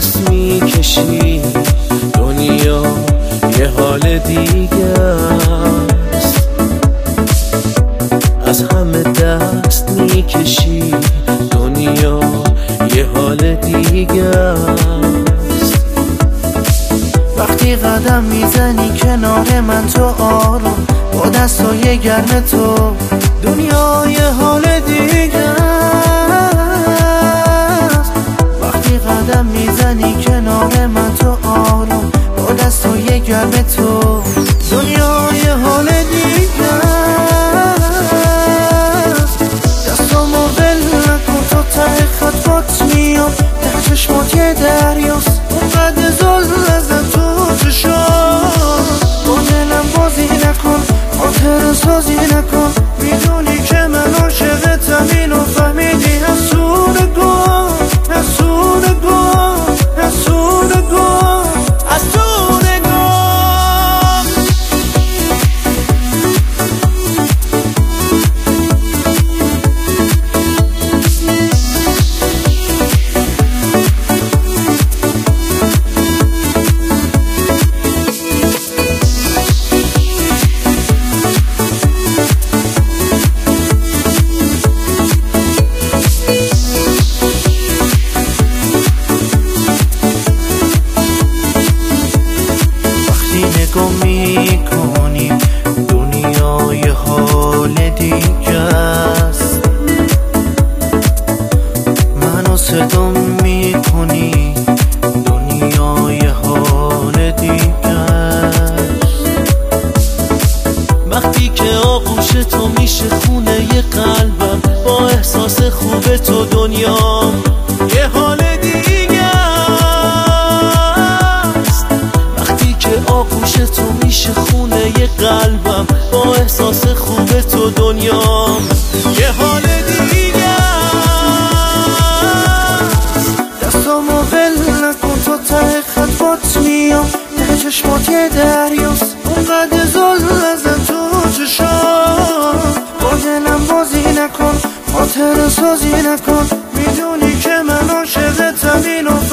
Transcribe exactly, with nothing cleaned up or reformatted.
دست میکشی دنیا یه حال دیگه است. از همه دست میکشی دنیا یه حال دیگه است. وقتی قدم میزنی کنار من تو آروم با دستای گرم تو دنیا یه حال دیگه است. وقتی قدم میزنی کنار من تو آروم با دستای گرم تو دنیا یه حال دیگه است. دستامو ول نکن تا ته خط بات میام ته چشمات یه دریاست اونقدر زل ازم تو چشام با دلم بازی نکن خاطر سازی نکن میدونی که من عاشقتم اینو فهمیدی حسودگم حسودگم حسودگم حسودگم نگاه میکنی دنیا یه حال دیگه است. منو صدا میکنی دنیا یه حال دیگه است. وقتی که آغوش تو میشه خونه یه قلبم با احساس خوب تو دنیا یه حال دیگه است. وقتی که آغوش تو میشه خونه یه قلبم با احساس خوب تو دنیا یه حال دیگه است. دستامو ول نکن تا ته خط بات میام ته چشمات یه دریاست اونقدر زل ازم تو چشام با دلم بازی نکن خاطر سازی نکن میدونی که من عاشقتم اینو